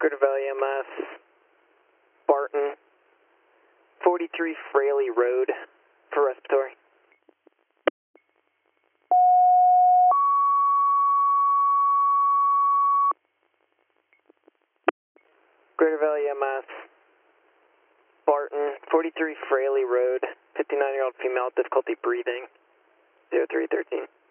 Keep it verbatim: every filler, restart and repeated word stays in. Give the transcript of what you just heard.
Greater Valley M S, Barton, forty-three Fraley Road for respiratory. Greater Valley M S, Barton, forty-three Fraley Road, fifty-nine-year-old female, difficulty breathing, zero three thirteen.